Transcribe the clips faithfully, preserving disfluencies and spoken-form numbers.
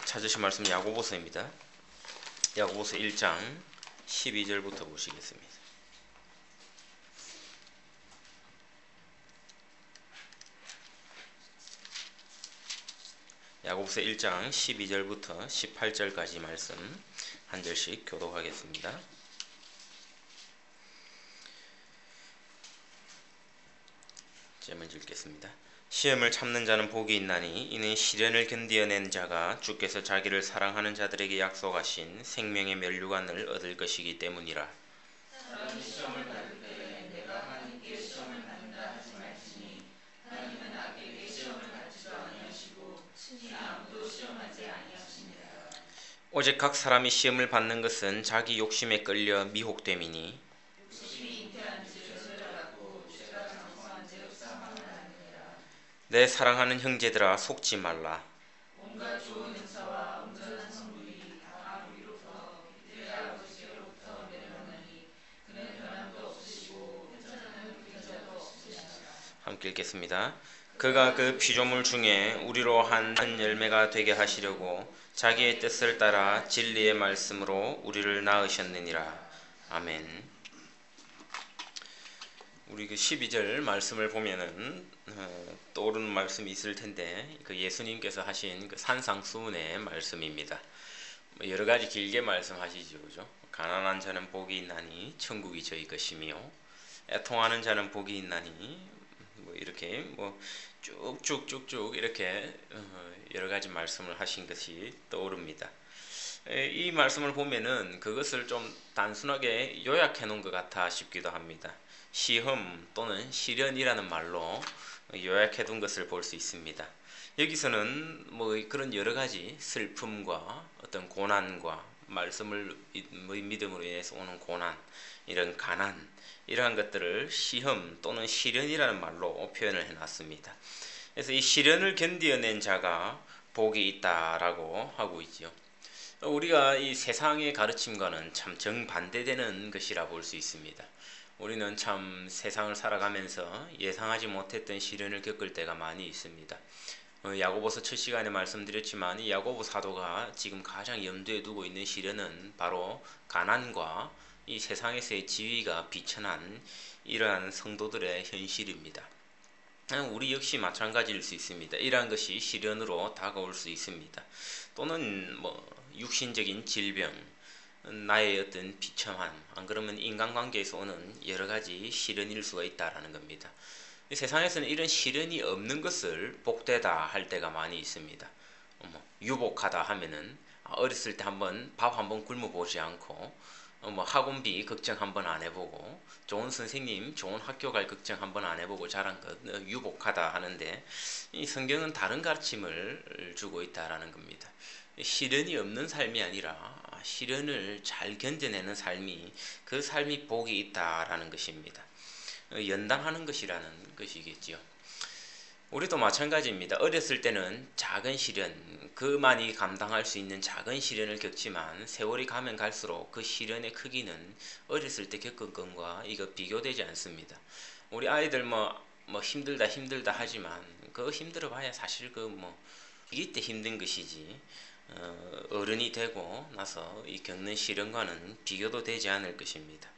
찾으신 말씀 야고보서입니다. 야고보서 일 장 십이 절부터 보시겠습니다. 야고보서 일 장 십이 절부터 십팔 절까지 말씀 한 절씩 교독하겠습니다. 제목을 읽겠습니다. 시험을 참는 자는 복이 있나니 이는 시련을 견디어낸 자가 주께서 자기를 사랑하는 자들에게 약속하신 생명의 면류관을 얻을 것이기 때문이라. 사람이 시험을 받을 때에 내가 하나님께 시험을 받는다 하지 말지니 하나님은 악에게 시험을 받지도 아니하시고 친히 아무도 시험하지 아니하십니다. 오직 각 사람이 시험을 받는 것은 자기 욕심에 끌려 미혹됨이니 내 사랑하는 형제들아 속지 말라. 온갖 좋은 은사와 온전한 선물이 다 우리로부터 내 아버지께로부터 내려오나니 그는 변함도 없으시고 흠잡는 그림자도 없으시니라. 함께 읽겠습니다. 그가 그 피조물 중에 우리로 한 열매가 되게 하시려고 자기의 뜻을 따라 진리의 말씀으로 우리를 낳으셨느니라. 아멘. 우리 그 십이 절 말씀을 보면은 어, 떠오르는 말씀이 있을 텐데 그 예수님께서 하신 그 산상수훈의 말씀입니다. 뭐 여러 가지 길게 말씀하시죠, 그죠? 가난한 자는 복이 있나니 천국이 저희 것이며 애통하는 자는 복이 있나니 뭐 이렇게 뭐 쭉쭉쭉쭉 이렇게 어, 여러 가지 말씀을 하신 것이 떠오릅니다. 이 말씀을 보면은 그것을 좀 단순하게 요약해 놓은 것 같아 싶기도 합니다. 시험 또는 시련이라는 말로 요약해 둔 것을 볼 수 있습니다. 여기서는 뭐 그런 여러 가지 슬픔과 어떤 고난과 말씀을 믿음으로 인해서 오는 고난, 이런 가난, 이러한 것들을 시험 또는 시련이라는 말로 표현을 해놨습니다. 그래서 이 시련을 견디어낸 자가 복이 있다라고 하고 있죠. 우리가 이 세상의 가르침과는 참 정반대되는 것이라 볼 수 있습니다. 우리는 참 세상을 살아가면서 예상하지 못했던 시련을 겪을 때가 많이 있습니다. 어, 야고보서 첫 시간에 말씀드렸지만 이 야고보 사도가 지금 가장 염두에 두고 있는 시련은 바로 가난과 이 세상에서의 지위가 비천한 이러한 성도들의 현실입니다. 우리 역시 마찬가지일 수 있습니다. 이러한 것이 시련으로 다가올 수 있습니다. 또는 뭐 육신적인 질병, 나의 어떤 비참함, 안 그러면 인간관계에서 오는 여러 가지 시련일 수가 있다라는 겁니다. 세상에서는 이런 시련이 없는 것을 복되다 할 때가 많이 있습니다. 뭐 유복하다 하면은 어렸을 때 한번 밥 한번 굶어보지 않고 뭐 학원비 걱정 한번 안 해보고 좋은 선생님, 좋은 학교 갈 걱정 한번 안 해보고 자란 것 유복하다 하는데 이 성경은 다른 가르침을 주고 있다라는 겁니다. 시련이 없는 삶이 아니라 시련을 잘 견뎌내는 삶이 그 삶이 복이 있다라는 것입니다. 연단하는 것이라는 것이겠지요. 우리도 마찬가지입니다. 어렸을 때는 작은 시련, 그만이 감당할 수 있는 작은 시련을 겪지만 세월이 가면 갈수록 그 시련의 크기는 어렸을 때 겪은 것과 이거 비교되지 않습니다. 우리 아이들 뭐, 뭐 힘들다 힘들다 하지만 그 힘들어 봐야 사실 그 뭐 이때 힘든 것이지 어, 어른이 되고 나서 이 겪는 시련과는 비교도 되지 않을 것입니다.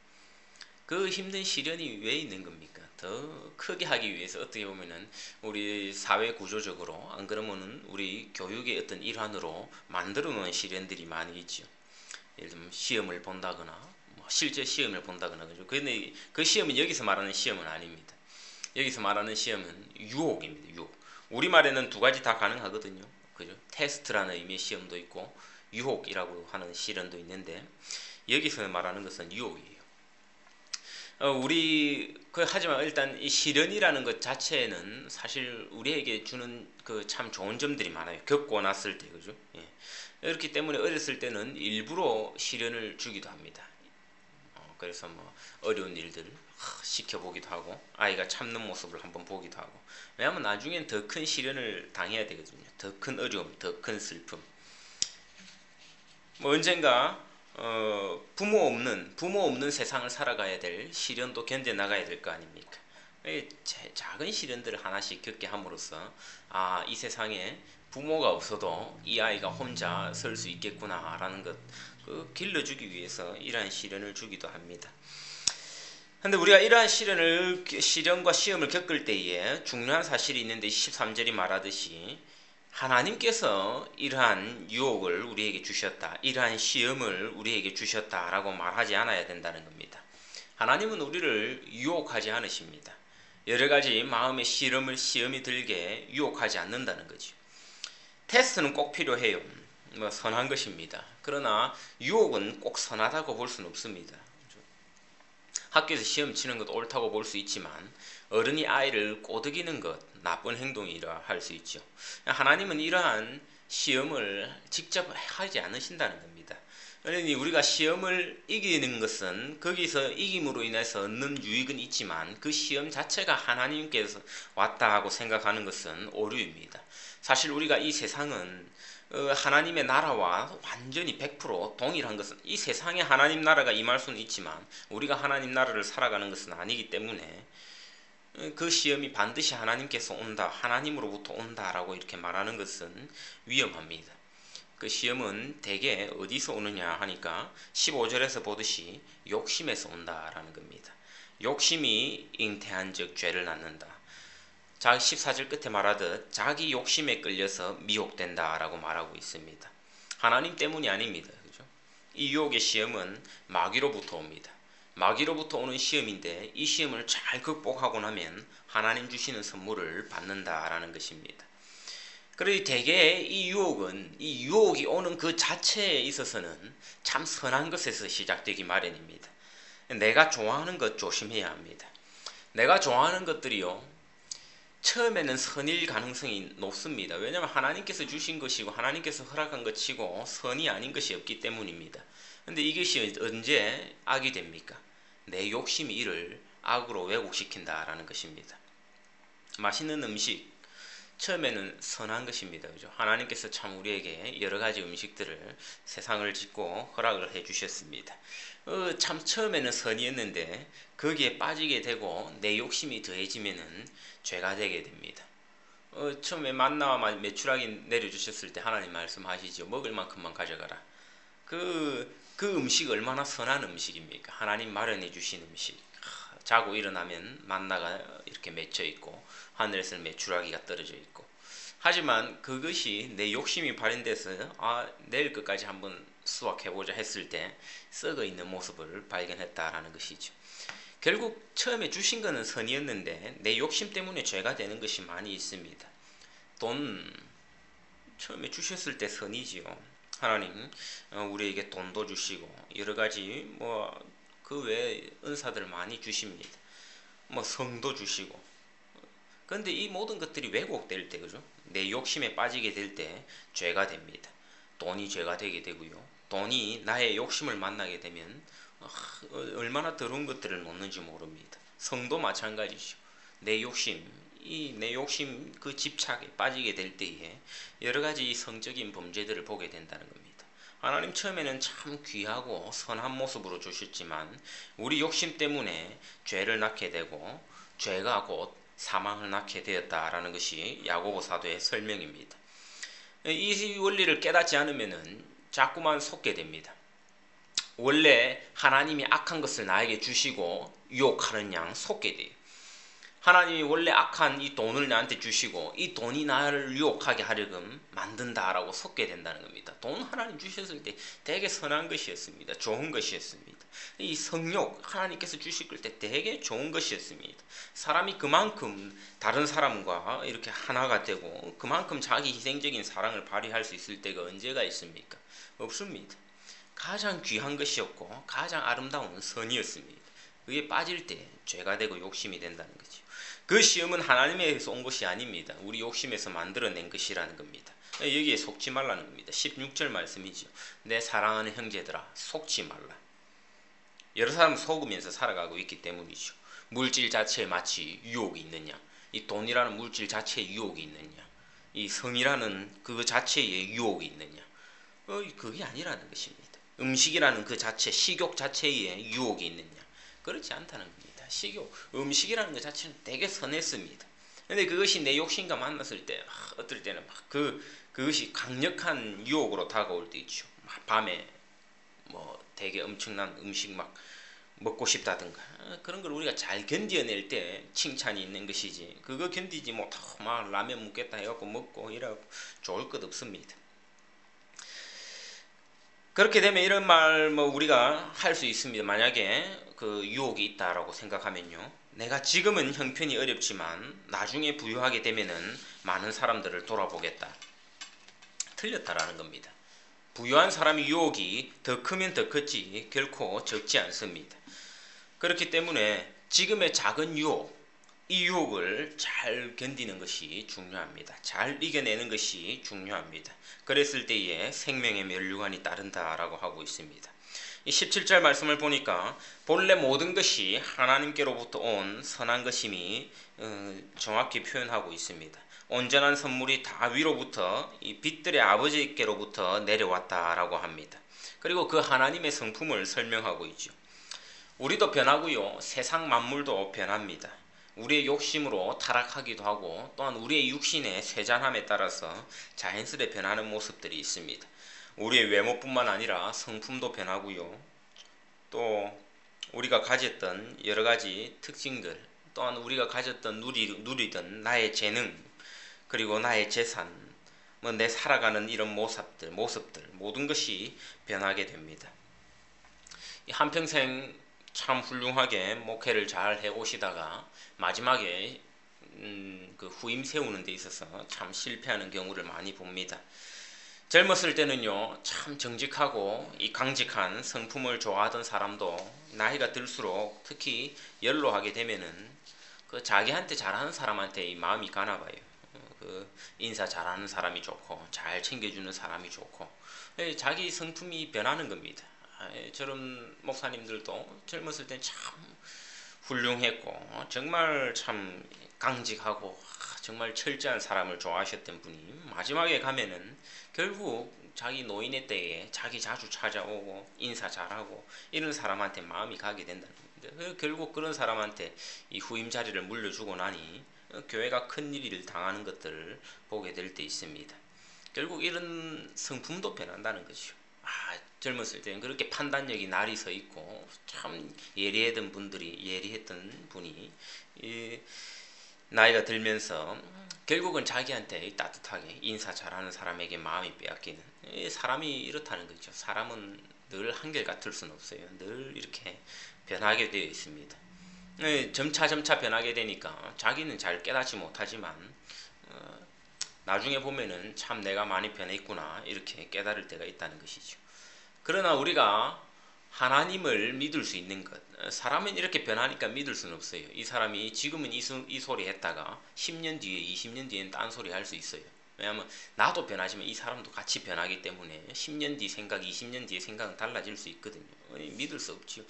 그 힘든 시련이 왜 있는 겁니까? 더 크게 하기 위해서 어떻게 보면은 우리 사회 구조적으로 안 그러면은 우리 교육의 어떤 일환으로 만들어 놓은 시련들이 많이 있죠. 예를 들면 시험을 본다거나 뭐 실제 시험을 본다거나 그죠. 근데 그 시험은 여기서 말하는 시험은 아닙니다. 여기서 말하는 시험은 유혹입니다. 유혹. 우리말에는 두 가지 다 가능하거든요. 그죠? 테스트라는 의미의 시험도 있고 유혹이라고 하는 시련도 있는데 여기서 말하는 것은 유혹이에요. 어, 우리 그 하지만 일단 이 시련이라는 것 자체는 사실 우리에게 주는 그 참 좋은 점들이 많아요. 겪고 났을 때 그죠? 예. 그렇기 때문에 어렸을 때는 일부러 시련을 주기도 합니다. 어, 그래서 뭐 어려운 일들을 하, 시켜보기도 하고 아이가 참는 모습을 한번 보기도 하고 왜냐하면 나중엔 더 큰 시련을 당해야 되거든요. 더 큰 어려움, 더 큰 슬픔. 뭐 언젠가 어, 부모 없는 부모 없는 세상을 살아가야 될 시련도 견뎌나가야 될 거 아닙니까? 작은 시련들을 하나씩 겪게 함으로써 아, 이 세상에 부모가 없어도 이 아이가 혼자 설 수 있겠구나라는 것, 그 길러주기 위해서 이러한 시련을 주기도 합니다. 근데 우리가 이러한 시련을, 시련과 시험을 겪을 때에 중요한 사실이 있는데 십삼 절이 말하듯이 하나님께서 이러한 유혹을 우리에게 주셨다, 이러한 시험을 우리에게 주셨다라고 말하지 않아야 된다는 겁니다. 하나님은 우리를 유혹하지 않으십니다. 여러 가지 마음의 시험을 시험이 들게 유혹하지 않는다는 거죠. 테스트는 꼭 필요해요. 뭐 선한 것입니다. 그러나 유혹은 꼭 선하다고 볼 수는 없습니다. 학교에서 시험 치는 것 옳다고 볼 수 있지만 어른이 아이를 꼬드기는 것 나쁜 행동이라 할 수 있죠. 하나님은 이러한 시험을 직접 하지 않으신다는 겁니다. 그러니 우리가 시험을 이기는 것은 거기서 이김으로 인해서 얻는 유익은 있지만 그 시험 자체가 하나님께서 왔다 하고 생각하는 것은 오류입니다. 사실 우리가 이 세상은 하나님의 나라와 완전히 백 퍼센트 동일한 것은, 이 세상에 하나님 나라가 임할 수는 있지만 우리가 하나님 나라를 살아가는 것은 아니기 때문에 그 시험이 반드시 하나님께서 온다, 하나님으로부터 온다라고 이렇게 말하는 것은 위험합니다. 그 시험은 대개 어디서 오느냐 하니까 십오 절에서 보듯이 욕심에서 온다라는 겁니다. 욕심이 잉태한 즉 죄를 낳는다. 자, 십사 절 끝에 말하듯 자기 욕심에 끌려서 미혹된다라고 말하고 있습니다. 하나님 때문이 아닙니다. 그죠? 이 유혹의 시험은 마귀로부터 옵니다. 마귀로부터 오는 시험인데 이 시험을 잘 극복하고 나면 하나님 주시는 선물을 받는다라는 것입니다. 그러니 대개 이 유혹은, 이 유혹이 오는 그 자체에 있어서는 참 선한 것에서 시작되기 마련입니다. 내가 좋아하는 것 조심해야 합니다. 내가 좋아하는 것들이요, 처음에는 선일 가능성이 높습니다. 왜냐하면 하나님께서 주신 것이고 하나님께서 허락한 것이고 선이 아닌 것이 없기 때문입니다. 근데 이것이 언제 악이 됩니까? 내 욕심이 이를 악으로 왜곡시킨다라는 것입니다. 맛있는 음식, 처음에는 선한 것입니다. 그죠? 하나님께서 참 우리에게 여러 가지 음식들을 세상을 짓고 허락을 해 주셨습니다. 어, 참 처음에는 선이었는데 거기에 빠지게 되고 내 욕심이 더해지면은 죄가 되게 됩니다. 어, 처음에 만나와 메추라기 내려주셨을 때 하나님 말씀하시죠. 먹을 만큼만 가져가라. 그, 그 음식 얼마나 선한 음식입니까? 하나님 마련해 주신 음식. 하, 자고 일어나면 만나가 이렇게 맺혀 있고 하늘에서는 메추라기가 떨어져 있고, 하지만 그것이 내 욕심이 발현돼서 아, 내일 끝까지 한번 수확해보자 했을 때 썩어 있는 모습을 발견했다라는 것이죠. 결국 처음에 주신 것은 선이었는데 내 욕심 때문에 죄가 되는 것이 많이 있습니다. 돈, 처음에 주셨을 때 선이지요. 하나님 우리에게 돈도 주시고 여러 가지 뭐 그 외에 은사들 많이 주십니다. 뭐 성도 주시고. 그런데 이 모든 것들이 왜곡될 때, 그죠? 내 욕심에 빠지게 될 때 죄가 됩니다. 돈이 죄가 되게 되고요. 돈이 나의 욕심을 만나게 되면 얼마나 더러운 것들을 놓는지 모릅니다. 성도 마찬가지죠. 내 욕심, 이 내 욕심 그 집착에 빠지게 될 때에 여러 가지 성적인 범죄들을 보게 된다는 겁니다. 하나님 처음에는 참 귀하고 선한 모습으로 주셨지만 우리 욕심 때문에 죄를 낳게 되고 죄가 곧 사망을 낳게 되었다라는 것이 야고보 사도의 설명입니다. 이 원리를 깨닫지 않으면은 자꾸만 속게 됩니다. 원래 하나님이 악한 것을 나에게 주시고 유혹하는 양 속게 돼요. 하나님이 원래 악한 이 돈을 나한테 주시고 이 돈이 나를 유혹하게 하려금 만든다라고 속게 된다는 겁니다. 돈 하나님 주셨을 때 되게 선한 것이었습니다. 좋은 것이었습니다. 이 성욕 하나님께서 주실 때 되게 좋은 것이었습니다. 사람이 그만큼 다른 사람과 이렇게 하나가 되고 그만큼 자기 희생적인 사랑을 발휘할 수 있을 때가 언제가 있습니까? 없습니다. 가장 귀한 것이었고 가장 아름다운 선이었습니다. 그게 빠질 때 죄가 되고 욕심이 된다는 거죠. 그 시험은 하나님에서 온 것이 아닙니다. 우리 욕심에서 만들어낸 것이라는 겁니다. 여기에 속지 말라는 겁니다. 십육 절 말씀이죠. 내 사랑하는 형제들아 속지 말라. 여러 사람은 속으면서 살아가고 있기 때문이죠. 물질 자체에 마치 유혹이 있느냐, 이 돈이라는 물질 자체에 유혹이 있느냐, 이 성이라는 그 자체에 유혹이 있느냐, 어, 그게 아니라는 것입니다. 음식이라는 그 자체, 식욕 자체에 유혹이 있느냐, 그렇지 않다는 겁니다. 식욕, 음식이라는 것 자체는 되게 선했습니다. 근데 그것이 내 욕심과 만났을 때 아, 어떨 때는 막 그 그것이 강력한 유혹으로 다가올 때 있죠. 막 밤에 뭐 되게 엄청난 음식 막 먹고 싶다든가 그런 걸 우리가 잘 견뎌낼 때 칭찬이 있는 것이지, 그거 견디지 못하고 막 라면 먹겠다 해갖고 먹고 이러고 좋을 것 없습니다. 그렇게 되면 이런 말 뭐 우리가 할 수 있습니다. 만약에 그 유혹이 있다라고 생각하면요, 내가 지금은 형편이 어렵지만 나중에 부유하게 되면은 많은 사람들을 돌아보겠다. 틀렸다라는 겁니다. 부유한 사람의 유혹이 더 크면 더 컸지 결코 적지 않습니다. 그렇기 때문에 지금의 작은 유혹, 이 유혹을 잘 견디는 것이 중요합니다. 잘 이겨내는 것이 중요합니다. 그랬을 때에 생명의 면류관이 따른다라고 하고 있습니다. 이 십칠 절 말씀을 보니까 본래 모든 것이 하나님께로부터 온 선한 것임이 정확히 표현하고 있습니다. 온전한 선물이 다 위로부터 이 빛들의 아버지께로부터 내려왔다라고 합니다. 그리고 그 하나님의 성품을 설명하고 있죠. 우리도 변하고요, 세상 만물도 변합니다. 우리의 욕심으로 타락하기도 하고 또한 우리의 육신의 쇠잔함에 따라서 자연스레 변하는 모습들이 있습니다. 우리의 외모뿐만 아니라 성품도 변하고요, 또 우리가 가졌던 여러 가지 특징들, 또한 우리가 가졌던 누리, 누리던 나의 재능, 그리고 나의 재산, 뭐 내 살아가는 이런 모습들, 모습들 모든 것이 변하게 됩니다. 한평생 참 훌륭하게 목회를 잘 해오시다가 마지막에 음, 그 후임 세우는 데 있어서 참 실패하는 경우를 많이 봅니다. 젊었을 때는요, 참 정직하고 이 강직한 성품을 좋아하던 사람도 나이가 들수록 특히 연로하게 되면은 그 자기한테 잘하는 사람한테 이 마음이 가나 봐요. 그 인사 잘하는 사람이 좋고 잘 챙겨주는 사람이 좋고 자기 성품이 변하는 겁니다. 저런 목사님들도 젊었을 땐 참 훌륭했고 정말 참 강직하고 정말 철저한 사람을 좋아하셨던 분이 마지막에 가면은 결국 자기 노인의 때에 자기 자주 찾아오고 인사 잘하고 이런 사람한테 마음이 가게 된다는 겁니다. 결국 그런 사람한테 이 후임 자리를 물려주고 나니 교회가 큰 일을 당하는 것들을 보게 될 때 있습니다. 결국 이런 성품도 변한다는 것이죠. 아, 젊었을 때는 그렇게 판단력이 날이 서 있고 참 예리했던 분들이 예리했던 분이 이 나이가 들면서 결국은 자기한테 따뜻하게 인사 잘하는 사람에게 마음이 빼앗기는, 사람이 이렇다는 거죠. 사람은 늘 한결같을 수는 없어요. 늘 이렇게 변하게 되어 있습니다. 점차 점차 변하게 되니까 자기는 잘 깨닫지 못하지만 어, 나중에 보면은 참 내가 많이 변했구나 이렇게 깨달을 때가 있다는 것이죠. 그러나 우리가 하나님을 믿을 수 있는 것, 사람은 이렇게 변하니까 믿을 수는 없어요. 이 사람이 지금은 이, 수, 이 소리 했다가 십 년 뒤에 이십 년 뒤엔 딴 소리 할 수 있어요. 왜냐하면 나도 변하지만 이 사람도 같이 변하기 때문에 십 년 뒤 생각, 이십 년 뒤의 생각은 달라질 수 있거든요. 믿을 수 없죠.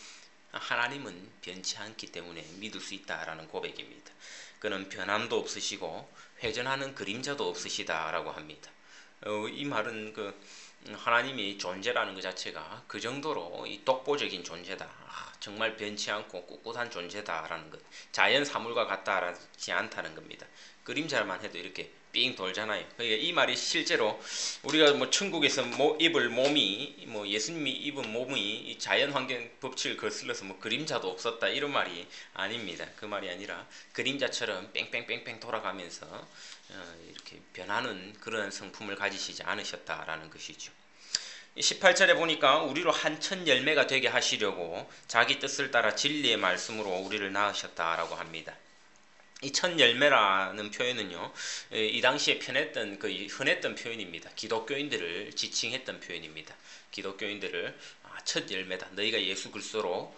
하나님은 변치 않기 때문에 믿을 수 있다라는 고백입니다. 그는 변함도 없으시고 회전하는 그림자도 없으시다라고 합니다. 어, 이 말은 그 하나님이 존재라는 것 자체가 그 정도로 이 독보적인 존재다, 아, 정말 변치 않고 꿋꿋한 존재다라는 것, 자연 사물과 같다지 않다는 겁니다. 그림자만 해도 이렇게 삥 돌잖아요. 그러니까 이 말이 실제로 우리가 뭐 천국에서 뭐 입을 몸이, 뭐 예수님이 입은 몸이 자연 환경 법칙을 거슬러서 뭐 그림자도 없었다 이런 말이 아닙니다. 그 말이 아니라 그림자처럼 뺑뺑뺑뺑 돌아가면서 어, 이렇게 변하는 그런 성품을 가지시지 않으셨다라는 것이죠. 십팔 절에 보니까 우리로 한천 열매가 되게 하시려고 자기 뜻을 따라 진리의 말씀으로 우리를 낳으셨다라고 합니다. 이 천 열매라는 표현은요, 이 당시에 편했던 그 흔했던 표현입니다. 기독교인들을 지칭했던 표현입니다. 기독교인들을 아, 첫 열매다, 너희가 예수 그리스도로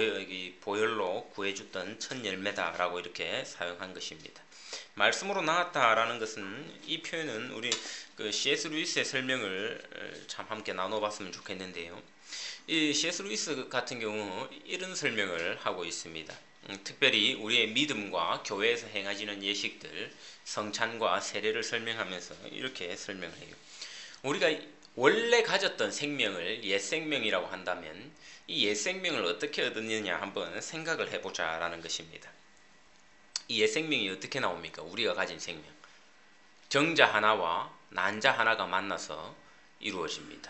보혈로 구해줬던 첫 열매다라고 이렇게 사용한 것입니다. 말씀으로 나왔다라는 것은, 이 표현은 우리 그 씨에스 루이스의 설명을 참 함께 나눠봤으면 좋겠는데요. 이 씨에스 루이스 같은 경우 이런 설명을 하고 있습니다. 음, 특별히 우리의 믿음과 교회에서 행해지는 예식들, 성찬과 세례를 설명하면서 이렇게 설명을 해요. 우리가 원래 가졌던 생명을 옛 생명이라고 한다면 이 옛 생명을 어떻게 얻느냐 한번 생각을 해보자라는 것입니다. 이 옛 생명이 어떻게 나옵니까? 우리가 가진 생명. 정자 하나와 난자 하나가 만나서 이루어집니다.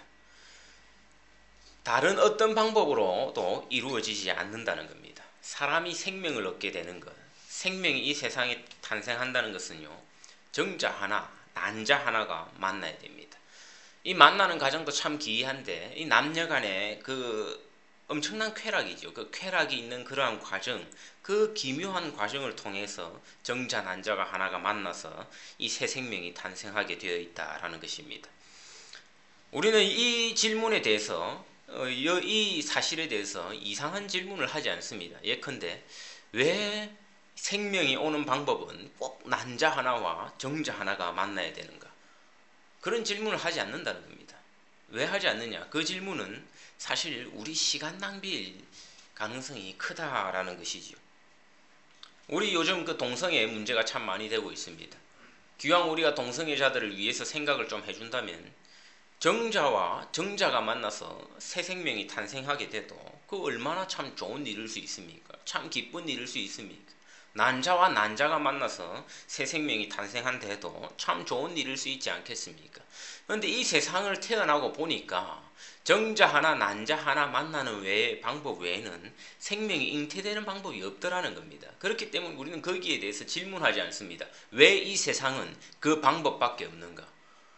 다른 어떤 방법으로도 이루어지지 않는다는 겁니다. 사람이 생명을 얻게 되는 것, 생명이 이 세상에 탄생한다는 것은요, 정자 하나, 난자 하나가 만나야 됩니다. 이 만나는 과정도 참 기이한데, 이 남녀 간의 그 엄청난 쾌락이죠. 그 쾌락이 있는 그러한 과정, 그 기묘한 과정을 통해서 정자, 난자가 하나가 만나서 이 새 생명이 탄생하게 되어 있다라는 것입니다. 우리는 이 질문에 대해서, 이 사실에 대해서 이상한 질문을 하지 않습니다. 예컨대 왜 생명이 오는 방법은 꼭 난자 하나와 정자 하나가 만나야 되는가? 그런 질문을 하지 않는다는 겁니다. 왜 하지 않느냐? 그 질문은 사실 우리 시간 낭비일 가능성이 크다라는 것이죠. 우리 요즘 그 동성애 문제가 참 많이 되고 있습니다. 기왕 우리가 동성애자들을 위해서 생각을 좀 해준다면 정자와 정자가 만나서 새 생명이 탄생하게 돼도 그 얼마나 참 좋은 일일 수 있습니까? 참 기쁜 일일 수 있습니까? 난자와 난자가 만나서 새 생명이 탄생한다 해도 참 좋은 일일 수 있지 않겠습니까? 그런데 이 세상을 태어나고 보니까 정자 하나 난자 하나 만나는 외의 방법 외에는 생명이 잉태되는 방법이 없더라는 겁니다. 그렇기 때문에 우리는 거기에 대해서 질문하지 않습니다. 왜 이 세상은 그 방법밖에 없는가?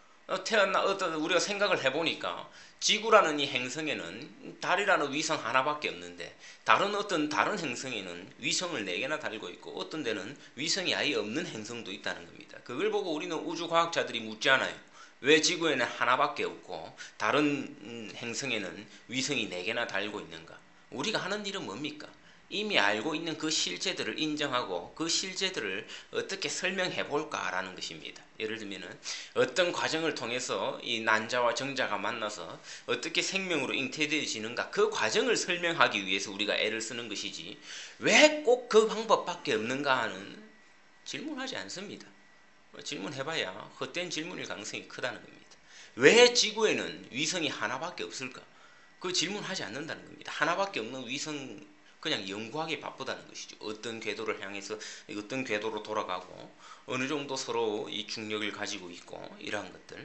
태어나 어떤 우리가 생각을 해보니까 지구라는 이 행성에는 달이라는 위성 하나밖에 없는데 다른 어떤 다른 행성에는 위성을 네 개나 달고 있고 어떤 데는 위성이 아예 없는 행성도 있다는 겁니다. 그걸 보고 우리는 우주과학자들이 묻잖아요. 왜 지구에는 하나밖에 없고 다른 행성에는 위성이 네 개나 달고 있는가? 우리가 하는 일은 뭡니까? 이미 알고 있는 그 실제들을 인정하고 그 실제들을 어떻게 설명해 볼까라는 것입니다. 예를 들면은 어떤 과정을 통해서 이 난자와 정자가 만나서 어떻게 생명으로 잉태되어지는가 그 과정을 설명하기 위해서 우리가 애를 쓰는 것이지 왜 꼭 그 방법밖에 없는가 하는 질문하지 않습니다. 질문해봐야 헛된 질문일 가능성이 크다는 겁니다. 왜 지구에는 위성이 하나밖에 없을까? 그 질문하지 않는다는 겁니다. 하나밖에 없는 위성 그냥 연구하기 바쁘다는 것이죠. 어떤 궤도를 향해서 어떤 궤도로 돌아가고 어느 정도 서로 이 중력을 가지고 있고 이러한 것들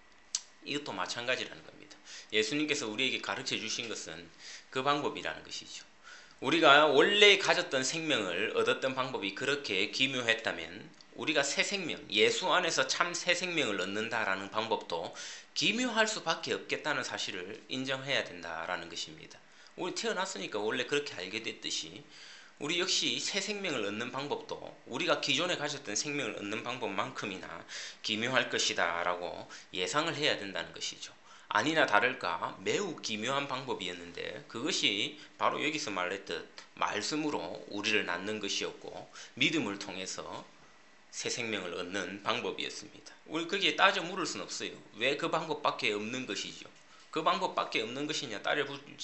이것도 마찬가지라는 겁니다. 예수님께서 우리에게 가르쳐 주신 것은 그 방법이라는 것이죠. 우리가 원래 가졌던 생명을 얻었던 방법이 그렇게 기묘했다면 우리가 새 생명, 예수 안에서 참 새 생명을 얻는다라는 방법도 기묘할 수밖에 없겠다는 사실을 인정해야 된다라는 것입니다. 우리 태어났으니까 원래 그렇게 알게 됐듯이 우리 역시 새 생명을 얻는 방법도 우리가 기존에 가졌던 생명을 얻는 방법만큼이나 기묘할 것이다 라고 예상을 해야 된다는 것이죠. 아니나 다를까 매우 기묘한 방법이었는데 그것이 바로 여기서 말했듯 말씀으로 우리를 낳는 것이었고 믿음을 통해서 새 생명을 얻는 방법이었습니다. 우리 거기에 따져 물을 수는 없어요. 왜 그 방법밖에 없는 것이죠. 그 방법밖에 없는 것이냐 따져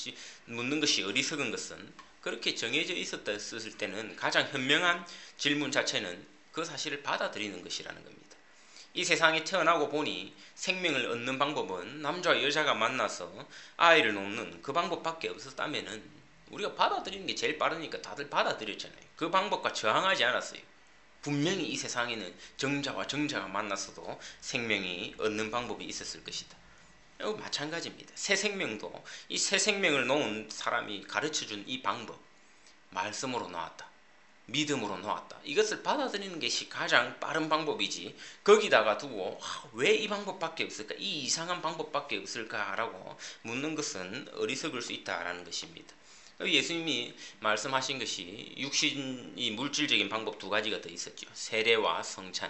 묻는 것이 어리석은 것은 그렇게 정해져 있었을 때는 가장 현명한 질문 자체는 그 사실을 받아들이는 것이라는 겁니다. 이 세상에 태어나고 보니 생명을 얻는 방법은 남자와 여자가 만나서 아이를 놓는 그 방법밖에 없었다면은 우리가 받아들이는 게 제일 빠르니까 다들 받아들였잖아요. 그 방법과 저항하지 않았어요. 분명히 이 세상에는 정자와 정자가 만나서도 생명이 얻는 방법이 있었을 것이다. 마찬가지입니다. 새 생명도 이 새 생명을 놓은 사람이 가르쳐준 이 방법 말씀으로 놓았다. 믿음으로 놓았다. 이것을 받아들이는 것이 가장 빠른 방법이지 거기다가 두고 아, 왜 이 방법밖에 없을까? 이 이상한 방법밖에 없을까라고 묻는 것은 어리석을 수 있다라는 것입니다. 예수님이 말씀하신 것이 육신이 물질적인 방법 두 가지가 더 있었죠. 세례와 성찬.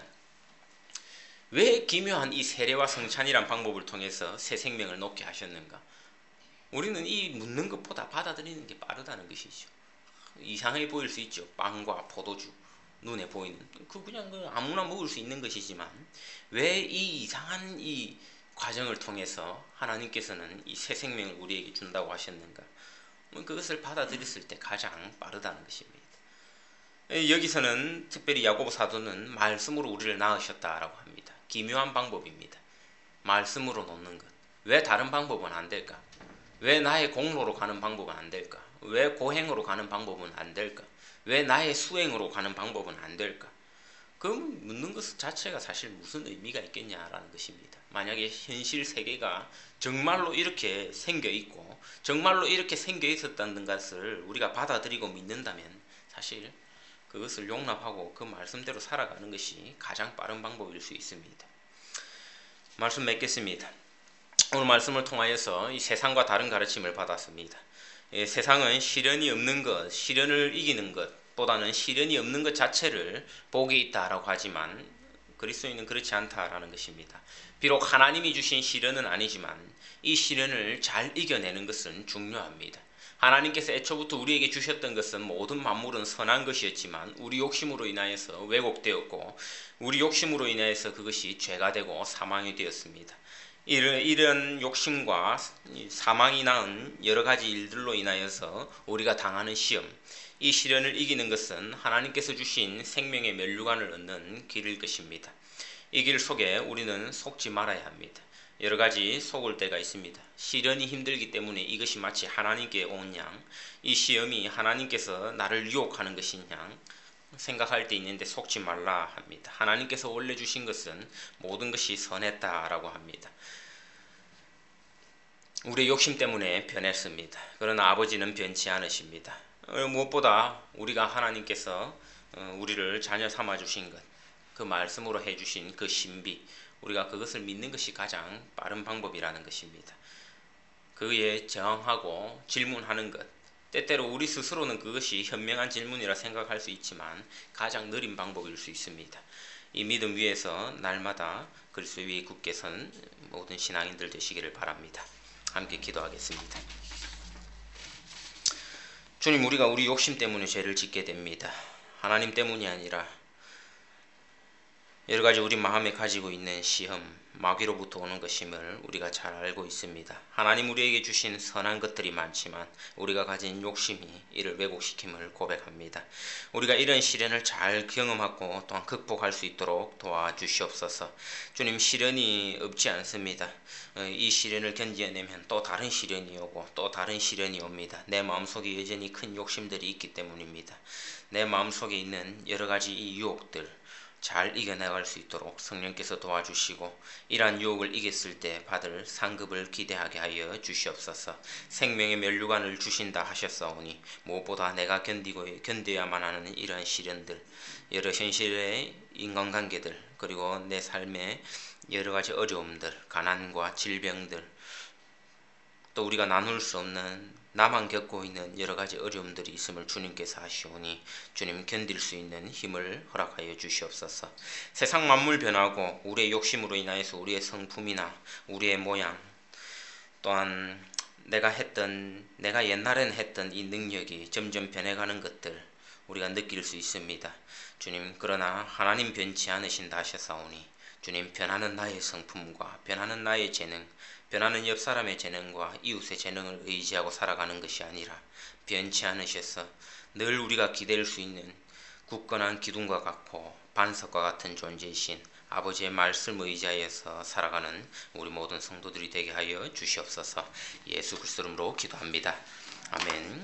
왜 기묘한 이 세례와 성찬이란 방법을 통해서 새 생명을 놓게 하셨는가? 우리는 이 묻는 것보다 받아들이는 게 빠르다는 것이죠. 이상해 보일 수 있죠. 빵과 포도주 눈에 보이는 그 그냥 아무나 먹을 수 있는 것이지만 왜 이 이상한 이 과정을 통해서 하나님께서는 이 새 생명을 우리에게 준다고 하셨는가? 그것을 받아들였을 때 가장 빠르다는 것입니다. 여기서는 특별히 야고보 사도는 말씀으로 우리를 낳으셨다라고 합니다. 기묘한 방법입니다. 말씀으로 놓는 것. 왜 다른 방법은 안 될까? 왜 나의 공로로 가는 방법은 안 될까? 왜 고행으로 가는 방법은 안 될까? 왜 나의 수행으로 가는 방법은 안 될까? 그 묻는 것 자체가 사실 무슨 의미가 있겠냐라는 것입니다. 만약에 현실 세계가 정말로 이렇게 생겨 있고 정말로 이렇게 생겨 있었다는 것을 우리가 받아들이고 믿는다면 사실 그것을 용납하고 그 말씀대로 살아가는 것이 가장 빠른 방법일 수 있습니다. 말씀 맺겠습니다. 오늘 말씀을 통하여서 이 세상과 다른 가르침을 받았습니다. 예, 세상은 시련이 없는 것, 시련을 이기는 것보다는 시련이 없는 것 자체를 복이 있다라고 하지만 그리스도인은 그렇지 않다라는 것입니다. 비록 하나님이 주신 시련은 아니지만 이 시련을 잘 이겨내는 것은 중요합니다. 하나님께서 애초부터 우리에게 주셨던 것은 모든 만물은 선한 것이었지만 우리 욕심으로 인하여서 왜곡되었고 우리 욕심으로 인하여서 그것이 죄가 되고 사망이 되었습니다. 이런 욕심과 사망이 낳은 여러 가지 일들로 인하여서 우리가 당하는 시험, 이 시련을 이기는 것은 하나님께서 주신 생명의 면류관을 얻는 길일 것입니다. 이 길 속에 우리는 속지 말아야 합니다. 여러 가지 속을 때가 있습니다. 시련이 힘들기 때문에 이것이 마치 하나님께 온 양, 이 시험이 하나님께서 나를 유혹하는 것인 양 생각할 때 있는데 속지 말라 합니다. 하나님께서 원래 주신 것은 모든 것이 선했다라고 합니다. 우리의 욕심 때문에 변했습니다. 그러나 아버지는 변치 않으십니다. 무엇보다 우리가 하나님께서 우리를 자녀 삼아 주신 것, 그 말씀으로 해주신 그 신비, 우리가 그것을 믿는 것이 가장 빠른 방법이라는 것입니다. 그에 저항하고 질문하는 것, 때때로 우리 스스로는 그것이 현명한 질문이라 생각할 수 있지만 가장 느린 방법일 수 있습니다. 이 믿음 위에서 날마다 그리스도 위에 굳게 선 모든 신앙인들 되시기를 바랍니다. 함께 기도하겠습니다. 주님, 우리가 우리 욕심 때문에 죄를 짓게 됩니다. 하나님 때문이 아니라 여러 가지 우리 마음에 가지고 있는 시험, 마귀로부터 오는 것임을 우리가 잘 알고 있습니다. 하나님 우리에게 주신 선한 것들이 많지만 우리가 가진 욕심이 이를 왜곡시킴을 고백합니다. 우리가 이런 시련을 잘 경험하고 또한 극복할 수 있도록 도와주시옵소서. 주님, 시련이 없지 않습니다. 이 시련을 견뎌내면 또 다른 시련이 오고 또 다른 시련이 옵니다. 내 마음속에 여전히 큰 욕심들이 있기 때문입니다. 내 마음속에 있는 여러 가지 이 유혹들 잘 이겨나갈 수 있도록 성령께서 도와주시고 이러한 유혹을 이겼을 때 받을 상급을 기대하게 하여 주시옵소서. 생명의 면류관을 주신다 하셨사오니 무엇보다 내가 견디고 견뎌야만 하는 이러한 시련들, 여러 현실의 인간관계들, 그리고 내 삶의 여러 가지 어려움들, 가난과 질병들, 또 우리가 나눌 수 없는 나만 겪고 있는 여러 가지 어려움들이 있음을 주님께서 아시오니 주님 견딜 수 있는 힘을 허락하여 주시옵소서. 세상 만물 변하고 우리의 욕심으로 인하여서 우리의 성품이나 우리의 모양, 또한 내가 했던 내가 옛날엔 했던 이 능력이 점점 변해가는 것들 우리가 느낄 수 있습니다. 주님, 그러나 하나님 변치 않으신다 하셨사오니 주님, 변하는 나의 성품과 변하는 나의 재능, 변하는 옆 사람의 재능과 이웃의 재능을 의지하고 살아가는 것이 아니라 변치 않으셔서 늘 우리가 기댈 수 있는 굳건한 기둥과 같고 반석과 같은 존재이신 아버지의 말씀을 의지하여서 살아가는 우리 모든 성도들이 되게 하여 주시옵소서. 예수 그리스도 이름으로 기도합니다. 아멘.